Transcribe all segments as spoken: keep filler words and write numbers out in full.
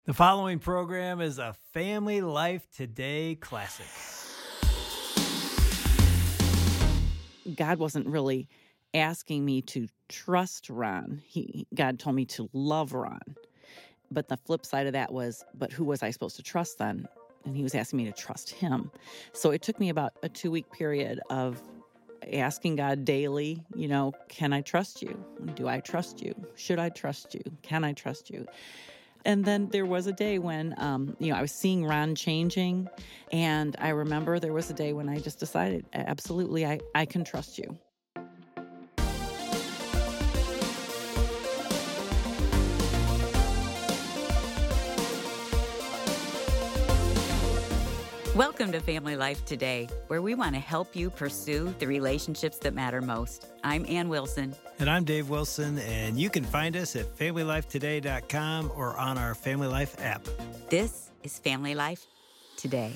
The following program is a Family Life Today classic. God wasn't really asking me to trust Ron. He God told me to love Ron. But the flip side of that was, but who was I supposed to trust then? And he was asking me to trust him. So it took me about a two-week period of asking God daily, you know, can I trust you? Do I trust you? Should I trust you? Can I trust you? And then there was a day when, um, you know, I was seeing Ron changing. And I remember there was a day when I just decided, absolutely, I, I can trust you. Welcome to Family Life Today, where we want to help you pursue the relationships that matter most. I'm Ann Wilson. And I'm Dave Wilson, and you can find us at family life today dot com or on our Family Life app. This is Family Life Today.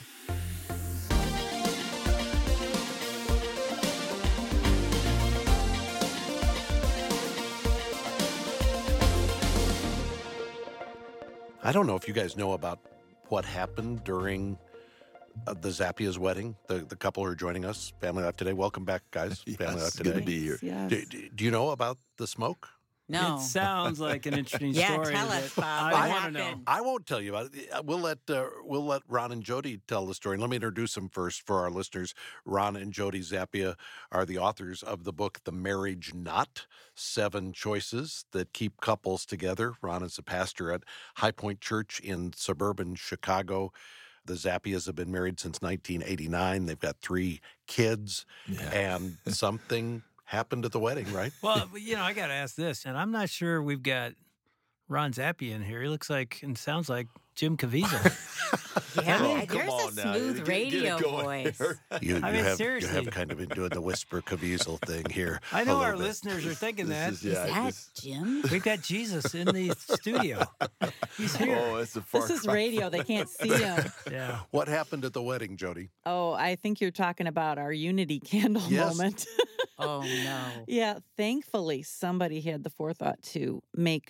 I don't know if you guys know about what happened during uh, the Zappia's wedding. The the couple who are joining us, Family Life Today. Welcome back, guys. Yes, Family Life good Today. to be here. Yes. Do, do, do you know about the smoke? No. It sounds like an interesting Yeah, story. tell that us, Bob. I What want to know. happened? I won't tell you about it. Uh, We'll let uh, we'll let Ron and Jody tell the story. And let me introduce them first for our listeners. Ron and Jody Zappia are the authors of the book The Marriage Knot: Seven Choices That Keep Couples Together. Ron is a pastor at High Point Church in suburban Chicago. The Zappias have been married since nineteen eighty-nine. They've got three kids, Yeah. and something happened at the wedding, right? Well, you know, I got to ask this, and I'm not sure we've got Ron Zappia in here. He looks like and sounds like Jim Caviezel. Yeah, Oh, come there's a on now. smooth Get- get it radio going. voice. You, I you mean, have, seriously. You have kind of been doing the whisper Caviezel thing here. I know a our little bit. listeners are thinking This that. is- Is yeah, that this- Jim? We've got Jesus in the studio. He's here. Oh, it's a far This is cry. radio. They can't see him. Yeah. What happened at the wedding, Jody? Oh, I think you're talking about our unity candle Yes. moment. Oh, no. Yeah, thankfully, somebody had the forethought to make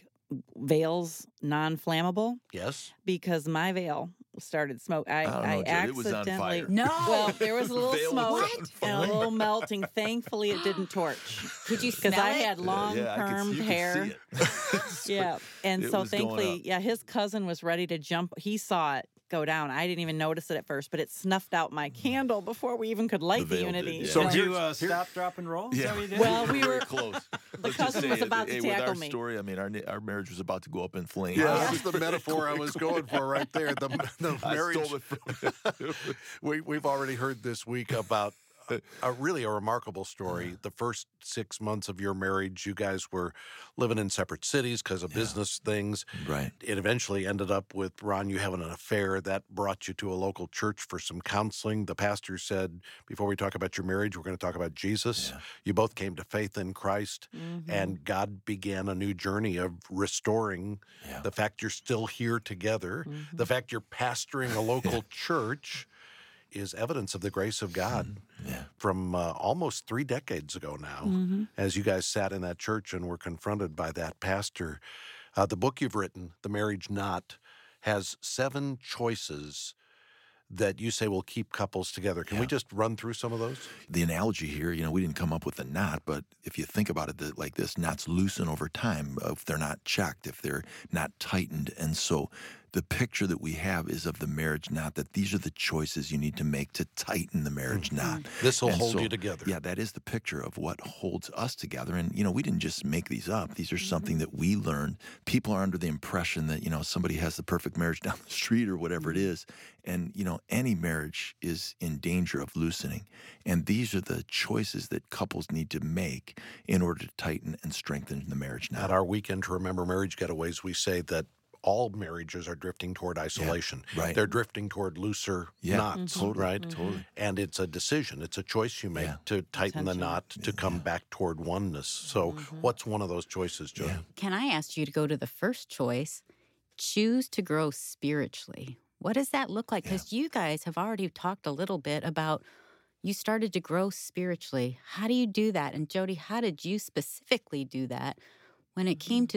veils non-flammable Yes. because my veil started smoke. I, I don't know, I Jody, it was on accidentally. fire. No. Well, there was a little Veil was smoke on and a little melting. Thankfully, it didn't torch Could you because smell I it? had long yeah, I could- permed you could hair. see it. Yeah, and It so was going thankfully, up. yeah, his cousin was ready to jump. He saw it go down. I didn't even notice it at first, but it snuffed out my candle before we even could light The the, veil did, unity. yeah. So No, did you here's- uh, here- stop, drop, and roll? Is that Yeah. what you did? Well, we Very were- close. The Let's just cousin say was it- about to hey, tackle with our me. story, I mean, our our marriage was about to go up in flames. Yeah, this is the metaphor I was going for right there. The, the I marriage. stole it from We, we've already heard this week about a, a really a remarkable story. The first six months of your marriage, you guys were living in separate cities because of business things. Right. It eventually ended up with Ron, you having an affair. That brought you to a local church for some counseling. The pastor said, before we talk about your marriage, we're going to talk about Jesus. Yeah. You both came to faith in Christ, Mm-hmm. and God began a new journey of restoring Yeah. the fact you're still here together, Mm-hmm. the fact you're pastoring a local church is evidence of the grace of God Yeah. from uh, almost three decades ago now, Mm-hmm. as you guys sat in that church and were confronted by that pastor. Uh, the book you've written, The Marriage Knot, has seven choices that you say will keep couples together. Can we Yeah. just run through some of those? The analogy here, you know, we didn't come up with a knot, but if you think about it that like this, knots loosen over time if they're not checked, if they're not tightened. And so the picture that we have is of the marriage knot, that these are the choices you need to make to tighten the marriage knot. This will And hold so, you together. Yeah, that is the picture of what holds us together. And, you know, we didn't just make these up. These are something that we learned. People are under the impression that, you know, somebody has the perfect marriage down the street or whatever it is. And, you know, any marriage is in danger of loosening. And these are the choices that couples need to make in order to tighten and strengthen the marriage knot. At our weekend to Remember Marriage Getaways, we say that all marriages are drifting toward isolation. right. They're drifting toward looser Yeah, knots, totally, right? totally. And it's a decision. It's a choice you make Yeah. to tighten the Intention. knot, to come back toward oneness. So what's one of those choices, Jody? Yeah. Can I ask you to go to the first choice? Choose to grow spiritually. What does that look like? Because you guys have already talked a little bit about you started to grow spiritually. How do you do that? And Jody, how did you specifically do that when it came to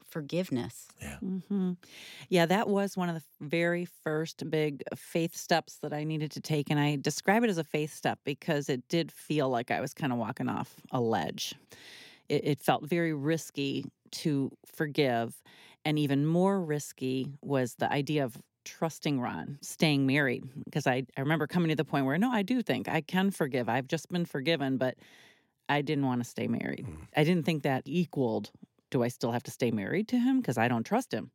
forgiveness. Yeah. hmm Yeah, that was one of the very first big faith steps that I needed to take. And I describe it as a faith step because it did feel like I was kind of walking off a ledge. It, it felt very risky to forgive. And even more risky was the idea of trusting Ron, staying married. Because I, I remember coming to the point where, no, I do think I can forgive. I've just been forgiven, but I didn't want to stay married. Mm. I didn't think that equaled, do I still have to stay married to him? Because I don't trust him.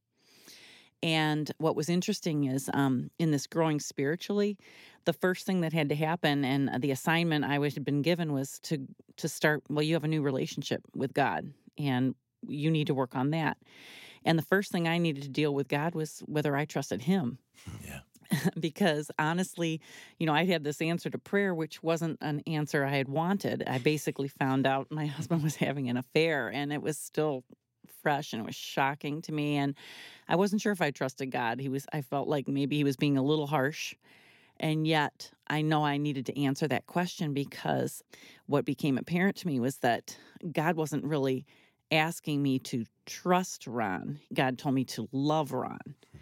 And what was interesting is um, in this growing spiritually, the first thing that had to happen and the assignment I was had been given was to to start, well, you have a new relationship with God and you need to work on that. And the first thing I needed to deal with God was whether I trusted him. Yeah. Because honestly, you know, I had this answer to prayer, which wasn't an answer I had wanted. I basically found out my husband was having an affair and it was still fresh and it was shocking to me. And I wasn't sure if I trusted God. He was, I felt like maybe he was being a little harsh. And yet I know I needed to answer that question because what became apparent to me was that God wasn't really asking me to trust Ron. God told me to love Ron.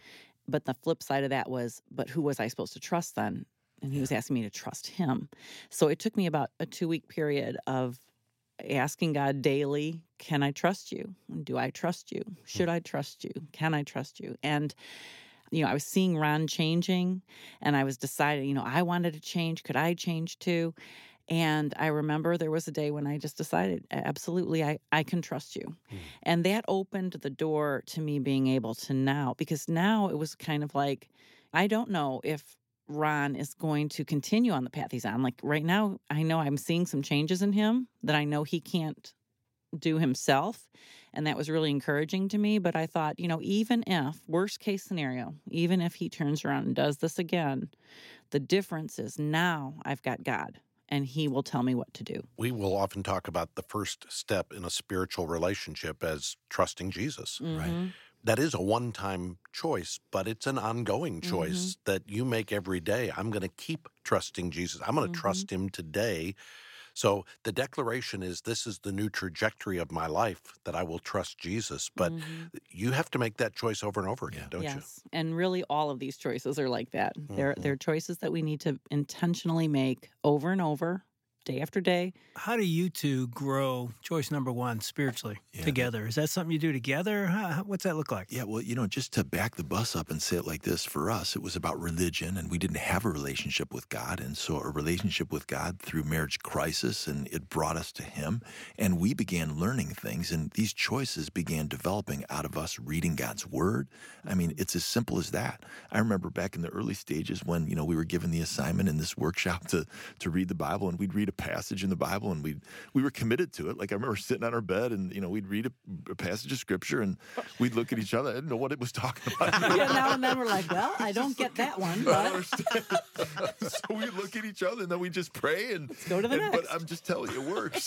But the flip side of that was, but who was I supposed to trust then? And he was asking me to trust him. So it took me about a two-week period of asking God daily, can I trust you? Do I trust you? Should I trust you? Can I trust you? And, you know, I was seeing Ron changing, and I was deciding, you know, I wanted to change. Could I change too? And I remember there was a day when I just decided, absolutely, I, I can trust you. Mm. And that opened the door to me being able to now, because now it was kind of like, I don't know if Ron is going to continue on the path he's on. Like right now, I know I'm seeing some changes in him that I know he can't do himself. And that was really encouraging to me. But I thought, you know, even if, worst case scenario, even if he turns around and does this again, the difference is now I've got God. And he will tell me what to do. We will often talk about the first step in a spiritual relationship as trusting Jesus. Mm-hmm. Right. That is a one-time choice, but it's an ongoing choice mm-hmm. that you make every day. I'm going to keep trusting Jesus. I'm going to mm-hmm. trust him today. So the declaration is, this is the new trajectory of my life, that I will trust Jesus. But mm-hmm. you have to make that choice over and over again, don't yes. you? Yes, and really all of these choices are like that. Mm-hmm. They're, they're choices that we need to intentionally make over and over, day after day. How do you two grow, choice number one, spiritually yeah. together? Is that something you do together? How, what's that look like? Yeah, well, you know, just to back the bus up and say it like this, for us, it was about religion, and we didn't have a relationship with God. And so a relationship with God through marriage crisis, and it brought us to him. And we began learning things, and these choices began developing out of us reading God's word. I mean, it's as simple as that. I remember back in the early stages when, you know, we were given the assignment in this workshop to, to read the Bible, and we'd read a passage in the Bible, and we we were committed to it. Like I remember sitting on our bed, and you know we'd read a, a passage of scripture, and we'd look at each other. I didn't know what it was talking about. Yeah, now and then we're like, well, I don't get that one. But... I don't understand. So we look at each other, and then we just pray, and Let's go to the and, next. But I'm just telling you, it works.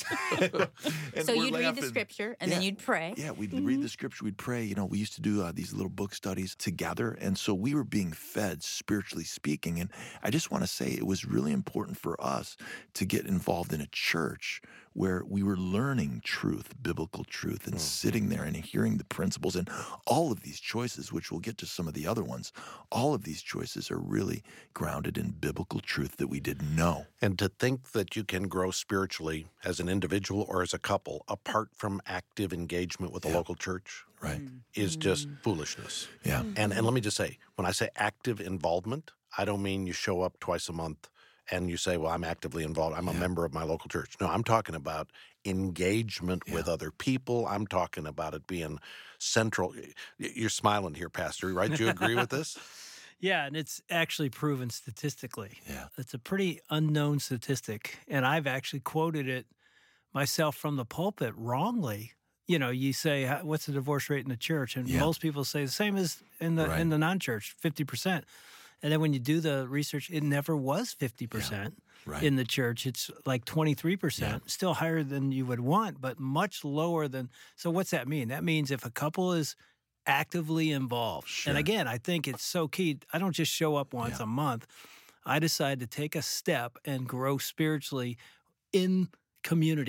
So you'd laughing. read the scripture, and yeah. then you'd pray. Yeah, we'd mm-hmm. read the scripture, we'd pray. You know, we used to do uh, these little book studies together, and so we were being fed, spiritually speaking. And I just want to say it was really important for us to get involved in a church where we were learning truth, biblical truth, and mm. sitting there and hearing the principles. And all of these choices, which we'll get to some of the other ones, all of these choices are really grounded in biblical truth that we didn't know. And to think that you can grow spiritually as an individual or as a couple apart from active engagement with a yeah. local church right. is just foolishness. Yeah. And, and let me just say, when I say active involvement, I don't mean you show up twice a month and you say, well, I'm actively involved. I'm a yeah. member of my local church. No, I'm talking about engagement yeah. with other people. I'm talking about it being central. You're smiling here, Pastor, right? Do you agree with this? Yeah, and it's actually proven statistically. Yeah. It's a pretty unknown statistic, and I've actually quoted it myself from the pulpit wrongly. You know, you say, what's the divorce rate in the church? And yeah. most people say the same as in the right. in the non-church, fifty percent. And then when you do the research, it never was fifty percent yeah, right. in the church. It's like twenty-three percent, yeah. still higher than you would want, but much lower than. So what's that mean? That means if a couple is actively involved. Sure. And again, I think it's so key. I don't just show up once yeah. a month. I decide to take a step and grow spiritually in community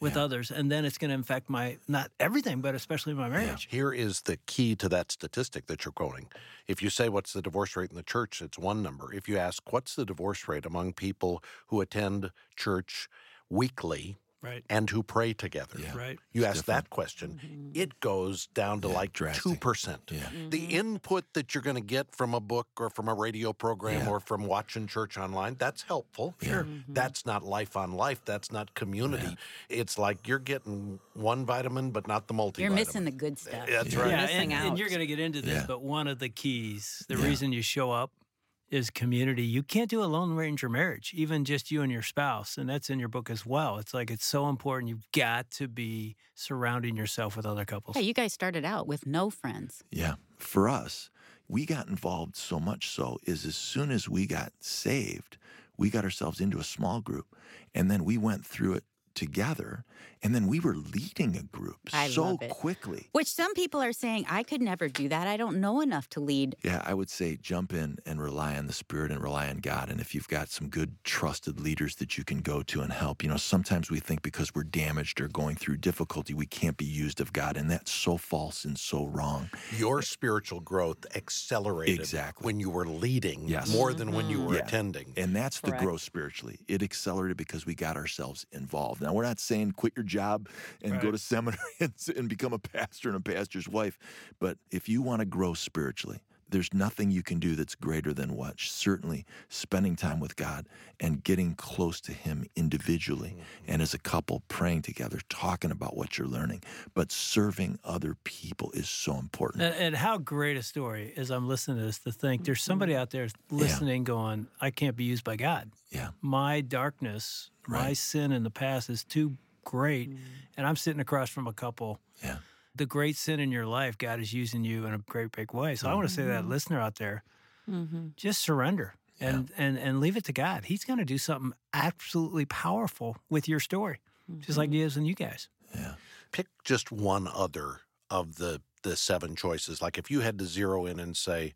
with Yeah. others, and then it's going to affect my, not everything, but especially my marriage. Here is the key to that statistic that you're quoting. If you say, what's the divorce rate in the church, it's one number. If you ask, what's the divorce rate among people who attend church weekly Right. and who pray together? Yeah. Right. You It's ask different. that question, it goes down to Yeah, like drastic. two percent. Yeah. The input that you're going to get from a book or from a radio program Yeah. or from watching church online, that's helpful. Sure. That's not life on life. That's not community. It's like you're getting one vitamin, but not the multivitamin. You're missing the good stuff. That's Yeah. right. Yeah, missing and, and out. you're going to get into this, Yeah. but one of the keys, the Yeah. reason you show up is community. You can't do a Lone Ranger marriage, even just you and your spouse. And that's in your book as well. It's like it's so important. You've got to be surrounding yourself with other couples. Hey, you guys started out with no friends. Yeah. For us, we got involved so much so is as soon as we got saved, we got ourselves into a small group, and then we went through it together, and then we were leading a group I so love it. quickly. Which some people are saying, I could never do that. I don't know enough to lead. Yeah, I would say jump in and rely on the Spirit and rely on God. And if you've got some good, trusted leaders that you can go to and help, you know, sometimes we think because we're damaged or going through difficulty, we can't be used of God. And that's so false and so wrong. Your spiritual growth accelerated Exactly. when you were leading Yes. more than when you were Yeah. attending. And that's the Correct. growth spiritually. It accelerated because we got ourselves involved. Now, we're not saying quit your job and go Right. to seminary and, s- and become a pastor and a pastor's wife. But if you want to grow spiritually, there's nothing you can do that's greater than what certainly spending time with God and getting close to Him individually and as a couple praying together, talking about what you're learning. But serving other people is so important. And, and how great a story, as I'm listening to this, to think there's somebody out there listening going, I can't be used by God. Yeah. My darkness, my Right. sin in the past is too great. And I'm sitting across from a couple. Yeah. The great sin in your life, God is using you in a great big way. So I want to say to that listener out there, just surrender and, and, and leave it to God. He's going to do something absolutely powerful with your story, just like He is in you guys. Yeah. Pick just one other of the, the seven choices. Like if you had to zero in and say,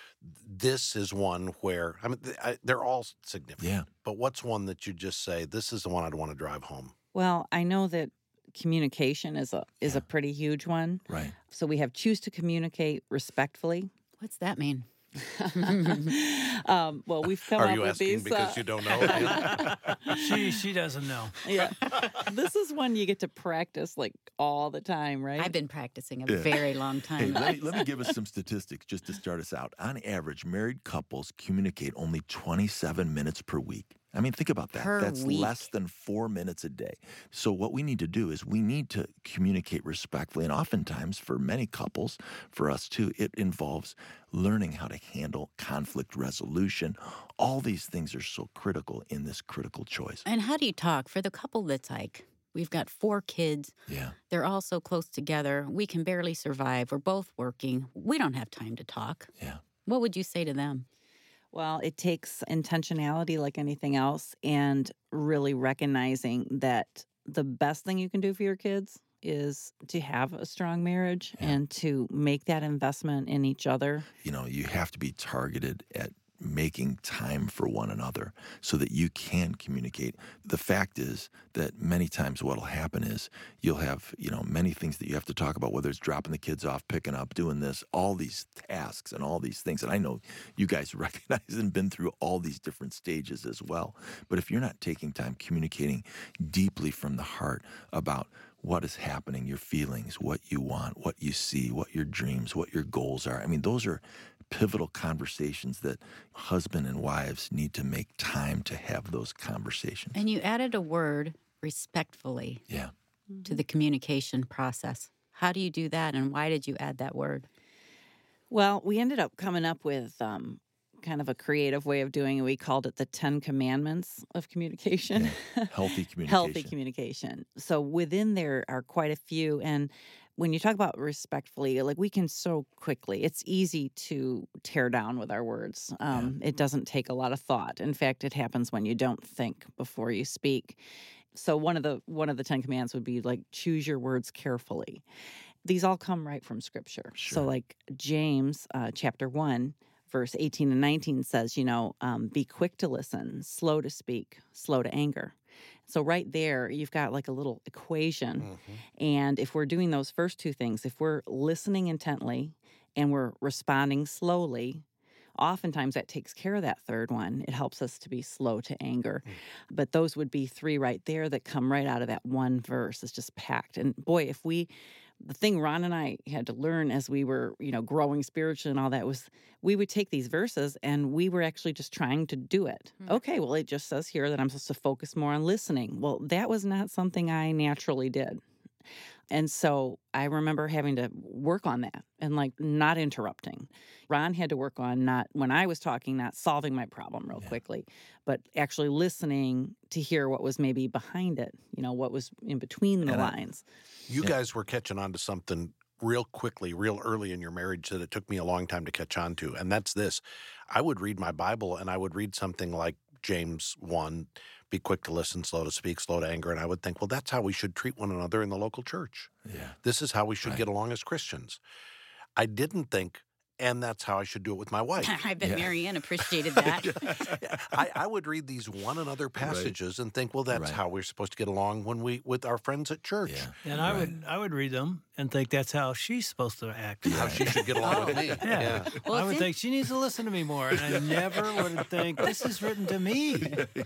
this is one where, I mean, th- I, they're all significant. Yeah. But what's one that you just say, this is the one I'd want to drive home? Well, I know that communication is a is Yeah. a pretty huge one. Right. So we have choose to communicate respectfully. What's that mean? um, well, we've come Are up you with asking these. because uh, you don't know? She she doesn't know. yeah, this is one you get to practice like all the time, right? I've been practicing a Yeah. very long Hey, time. let me, let me give us some statistics just to start us out. On average, married couples communicate only twenty-seven minutes per week. I mean, think about that. Per That's week. less than four minutes a day. So, what we need to do is we need to communicate respectfully. And oftentimes, for many couples, for us too, it involves learning how to handle conflict resolution. All these things are so critical in this critical choice. And how do you talk for the couple that's like, we've got four kids. Yeah. They're all so close together. We can barely survive. We're both working. We don't have time to talk. Yeah. What would you say to them? Well, it takes intentionality like anything else and really recognizing that the best thing you can do for your kids is to have a strong marriage Yeah. and to make that investment in each other. You know, you have to be targeted at making time for one another so that you can communicate. The fact is that many times what'll happen is you'll have, you know, many things that you have to talk about, whether it's dropping the kids off, picking up, doing this, all these tasks and all these things. And I know you guys recognize and been through all these different stages as well. But if you're not taking time communicating deeply from the heart about what is happening, your feelings, what you want, what you see, what your dreams, what your goals are. I mean, those are pivotal conversations that husband and wives need to make time to have those conversations. And you added a word, respectfully, Yeah. to the communication process. How do you do that, and why did you add that word? Well, we ended up coming up with um, kind of a creative way of doing it. We called it the Ten Commandments of communication. Healthy communication. Healthy communication. So within there are quite a few. And when you talk about respectfully, like we can so quickly, it's easy to tear down with our words. Um, It doesn't take a lot of thought. In fact, it happens when you don't think before you speak. So one of the one of the Ten Commands would be like choose your words carefully. These all come right from Scripture. Sure. So like James uh, chapter one, verse eighteen and nineteen says, you know, um, be quick to listen, slow to speak, slow to anger. So right there, you've got like a little equation. Mhm. And if we're doing those first two things, if we're listening intently and we're responding slowly, oftentimes that takes care of that third one. It helps us to be slow to anger. But those would be three right there that come right out of that one verse. It's just packed. And boy, if we, the thing Ron and I had to learn as we were, you know, growing spiritually and all that was we would take these verses and we were actually just trying to do it. Okay, well, it just says here that I'm supposed to focus more on listening. Well, that was not something I naturally did. And so I remember having to work on that and like not interrupting. Ron had to work on not, when I was talking, not solving my problem real Yeah. quickly, but actually listening to hear what was maybe behind it, you know, what was in between the And I- lines. You Yeah. guys were catching on to something real quickly, real early in your marriage that it took me a long time to catch on to. And that's this. I would read my Bible and I would read something like James one, be quick to listen, slow to speak, slow to anger. And I would think, well, that's how we should treat one another in the local church. Yeah. This is how we should Right. get along as Christians. I didn't think, and that's how I should do it with my wife. I bet Yeah. Marianne appreciated that. I, I would read these one another passages and think, well, that's Right. how we're supposed to get along when we with our friends at church. Yeah. And I Right. would I would read them and think that's how she's supposed to act. How she should get along with me. Yeah. Yeah. Well, I it's would in- think she needs to listen to me more. And I never would think this is written to me.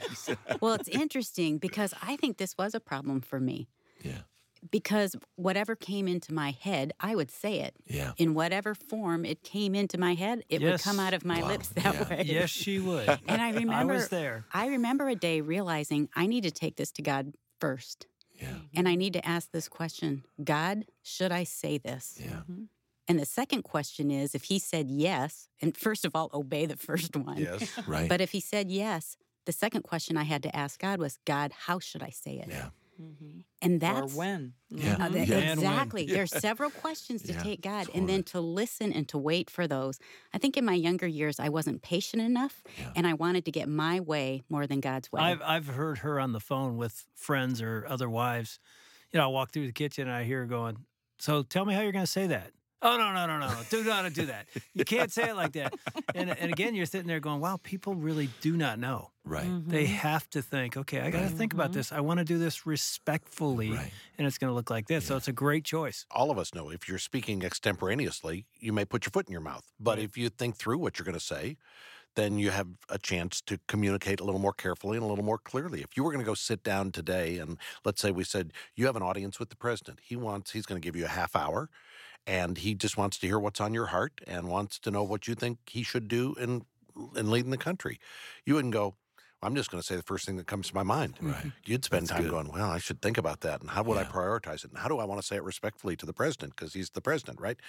Well, it's interesting because I think this was a problem for me. Yeah. Because whatever came into my head, I would say it. Yeah. In whatever form it came into my head, it would Yes. come out of my Wow. lips that Yeah. way. Yes, she would. And I remember I was there. I remember a day realizing I need to take this to God first. Yeah. And I need to ask this question, God, should I say this? Yeah. And the second question is if he said yes, and first of all, obey the first one. Yes. Right. But if he said yes, the second question I had to ask God was, God, how should I say it? Yeah. And that's or when. Yeah. Uh, th- Yeah. And when. exactly. There's several questions to Yeah, take God totally. and then to listen and to wait for those. I think in my younger years, I wasn't patient enough Yeah. and I wanted to get my way more than God's way. I've I've heard her on the phone with friends or other wives. You know, I walk through the kitchen and I hear her going, "So tell me how you're going to say that." Oh, no, no, no, no. Do not do that. You can't say it like that. And, and again, you're sitting there going, wow, people really do not know. Right. They have to think, okay, I got to think about this. I want to do this respectfully, Right. and it's going to look like this. So it's a great choice. All of us know if you're speaking extemporaneously, you may put your foot in your mouth. But if you think through what you're going to say, then you have a chance to communicate a little more carefully and a little more clearly. If you were going to go sit down today and let's say we said, you have an audience with the president. He wants, he's going to give you a half hour and he just wants to hear what's on your heart and wants to know what you think he should do in, in leading the country. You wouldn't go, I'm just going to say the first thing that comes to my mind. Right. You'd spend That's time good. going, well, I should think about that. And how would I Yeah. prioritize it? And how do I want to say it respectfully to the president? Because he's the president, right?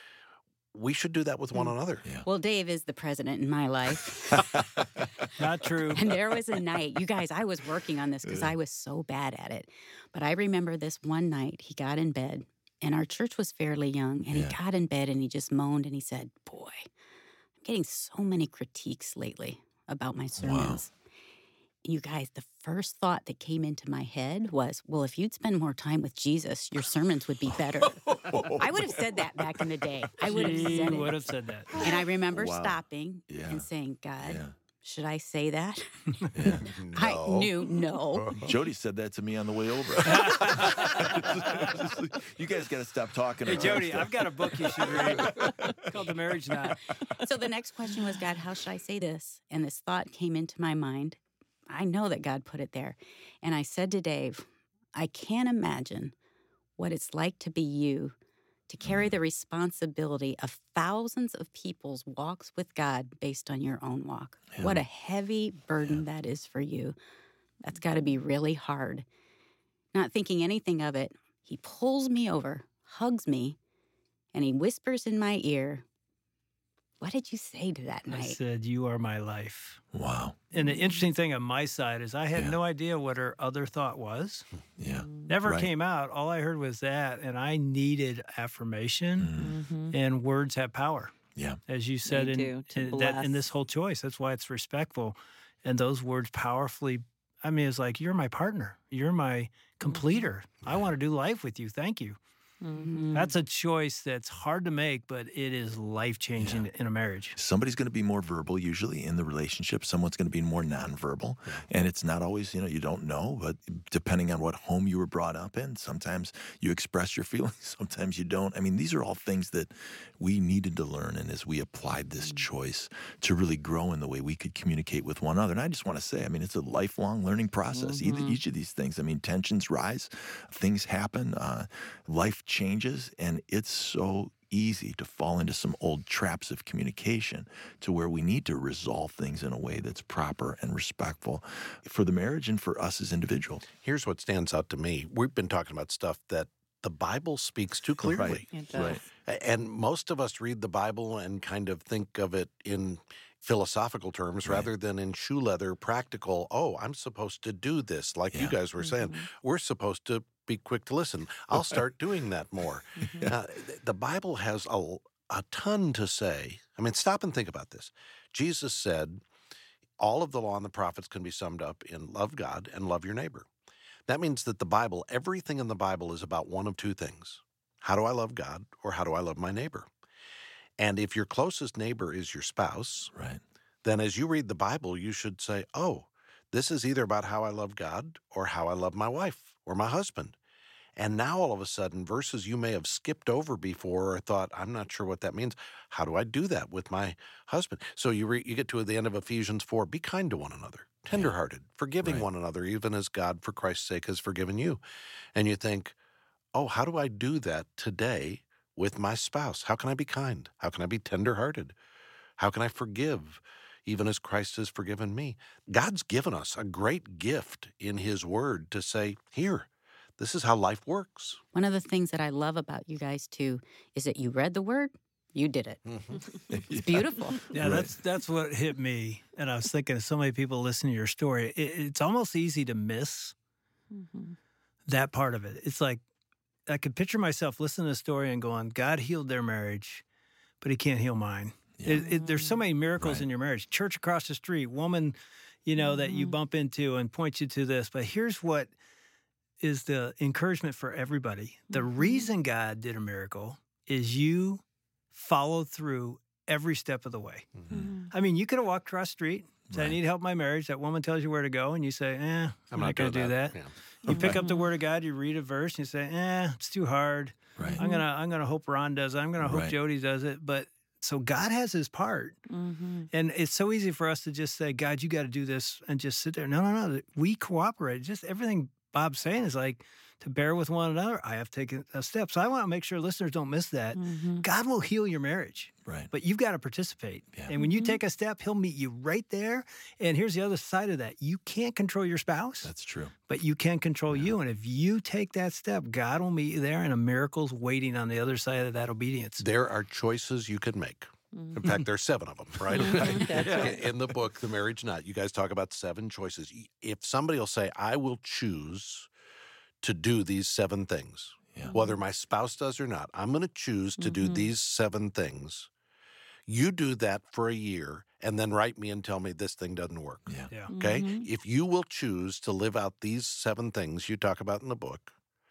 We should do that with one another. Yeah. well, Dave is the president in my life. Not true. And there was a night, you guys, I was working on this because I was so bad at it. But I remember this one night, he got in bed, and our church was fairly young, and Yeah. he got in bed and he just moaned and he said, boy, I'm getting so many critiques lately about my sermons. You guys, the first thought that came into my head was, well, if you'd spend more time with Jesus, your sermons would be better. I would have said that back in the day. I would have She said would it. have said that. And I remember Wow. stopping Yeah. and saying, God, Yeah. should I say that? Yeah. I No. knew no. Jody said that to me on the way over. You guys got to stop talking. Hey, about Jody, stuff. I've got a book you should read. It's called The Marriage Knot. So the next question was, God, how should I say this? And this thought came into my mind. I know that God put it there. And I said to Dave, I can't imagine what it's like to be you, to carry the responsibility of thousands of people's walks with God based on your own walk. What a heavy burden that is for you. That's got to be really hard. Not thinking anything of it, he pulls me over, hugs me, and he whispers in my ear, what did you say to that I night? said, you are my life. Wow. And the interesting thing on my side is I had Yeah. no idea what her other thought was. Yeah. Never Right. came out. All I heard was that, and I needed affirmation, Mm-hmm. and words have power. Yeah. As you said They in, do, to in that in bless. this whole choice. That's why it's respectful. And those words powerfully, I mean, it's like, you're my partner. You're my completer. I want to do life with you. Thank you. Mm-hmm. That's a choice that's hard to make, but it is life-changing Yeah. in a marriage. Somebody's going to be more verbal usually in the relationship. Someone's going to be more nonverbal. Yeah. And it's not always, you know, you don't know, but depending on what home you were brought up in, sometimes you express your feelings, sometimes you don't. I mean, these are all things that we needed to learn. And as we applied this choice to really grow in the way we could communicate with one another. And I just want to say, I mean, it's a lifelong learning process. Mm-hmm. Either, each of these things, I mean, tensions rise, things happen, uh, life changes, and it's so easy to fall into some old traps of communication to where we need to resolve things in a way that's proper and respectful for the marriage and for us as individuals. Here's what stands out to me. We've been talking about stuff that the Bible speaks too clearly. It does. Right. A- And most of us read the Bible and kind of think of it in philosophical terms Right. rather than in shoe leather, practical. Oh, I'm supposed to do this, like you Yeah. guys were saying. We're supposed to be quick to listen. I'll start doing that more. Uh, th- the Bible has a, a ton to say. I mean, stop and think about this. Jesus said, all of the law and the prophets can be summed up in love God and love your neighbor. That means that the Bible, everything in the Bible is about one of two things. How do I love God, or how do I love my neighbor? And if your closest neighbor is your spouse, Right. then as you read the Bible, you should say, oh, this is either about how I love God or how I love my wife or my husband. And now all of a sudden, verses you may have skipped over before or thought, I'm not sure what that means. How do I do that with my husband? So you re- you get to the end of Ephesians four, be kind to one another, tenderhearted, forgiving Right. one another, even as God, for Christ's sake, has forgiven you. And you think, oh, how do I do that today with my spouse? How can I be kind? How can I be tenderhearted? How can I forgive, even as Christ has forgiven me? God's given us a great gift in his word to say, here, this is how life works. One of the things that I love about you guys too is that you read the word, you did it. It's beautiful. Yeah, Right. that's that's what hit me. And I was thinking, so many people listen to your story. It, it's almost easy to miss Mm-hmm. that part of it. It's like I could picture myself listening to the story and going, God healed their marriage, but he can't heal mine. Yeah. It, it, there's so many miracles Right. in your marriage. Church across the street, woman, you know, that you Mhm. bump into and point you to this. But here's what is the encouragement for everybody. The Mhm. reason God did a miracle is you followed through every step of the way. Mm-hmm. I mean, you could have walked across the street, said, Right. I need help in my marriage. That woman tells you where to go, and you say, eh, I'm, not, going to doing do that. Yeah. You pick up the word of God, you read a verse, and you say, eh, it's too hard. Right. I'm gonna I'm gonna hope Ron does it. I'm gonna hope Right. Jody does it. But so God has his part. Mm-hmm. And it's so easy for us to just say, God, you got to do this and just sit there. No, no, no. We cooperate. Just everything Bob's saying is like to bear with one another. I have taken a step. So I want to make sure listeners don't miss that. Mm-hmm. God will heal your marriage, Right. but you've got to participate. Yeah. And when you Mhm. take a step, he'll meet you right there. And here's the other side of that. You can't control your spouse, That's true. but you can control Yeah. you. And if you take that step, God will meet you there, and a miracle's waiting on the other side of that obedience. There are choices you can make. In fact, there's seven of them, right? Mhm, that's In- right. In the book, The Marriage Knot, you guys talk about seven choices. If somebody will say, I will choose to do these seven things, Yeah. whether my spouse does or not, I'm going to choose to do Mhm. these seven things. You do that for a year and then write me and tell me this thing doesn't work. Yeah. Yeah. Okay? Mhm. If you will choose to live out these seven things you talk about in the book,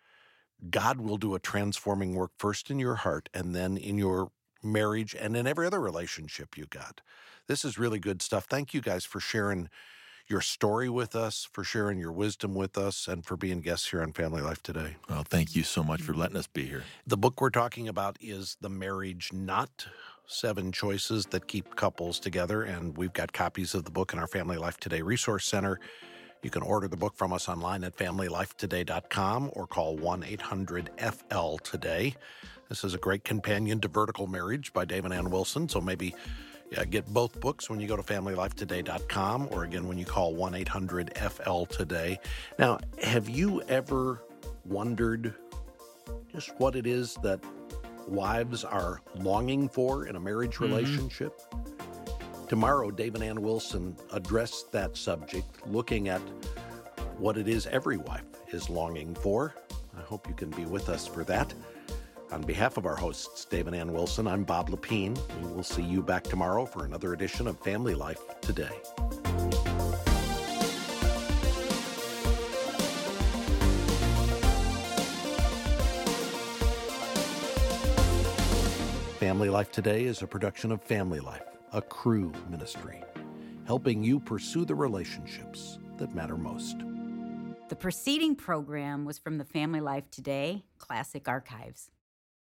God will do a transforming work first in your heart and then in your marriage and in every other relationship you got. This is really good stuff. Thank you guys for sharing your story with us, for sharing your wisdom with us, and for being guests here on Family Life today. Well, thank you so much for letting us be here. The book we're talking about is The Marriage Knot, Seven Choices That Keep Couples Together, and we've got copies of the book in our Family Life Today Resource Center. You can order the book from us online at family life today dot com or call one eight hundred F L today. This is a great companion to Vertical Marriage by Dave and Ann Wilson, so maybe yeah, get both books when you go to family life today dot com or again when you call one eight hundred F L today. Now, have you ever wondered just what it is that wives are longing for in a marriage relationship? Tomorrow, Dave and Ann Wilson address that subject, looking at what it is every wife is longing for. I hope you can be with us for that. On behalf of our hosts, Dave and Ann Wilson, I'm Bob Lepine. We will see you back tomorrow for another edition of Family Life Today. Family Life Today is a production of Family Life, a Cru ministry, helping you pursue the relationships that matter most. The preceding program was from the Family Life Today Classic Archives.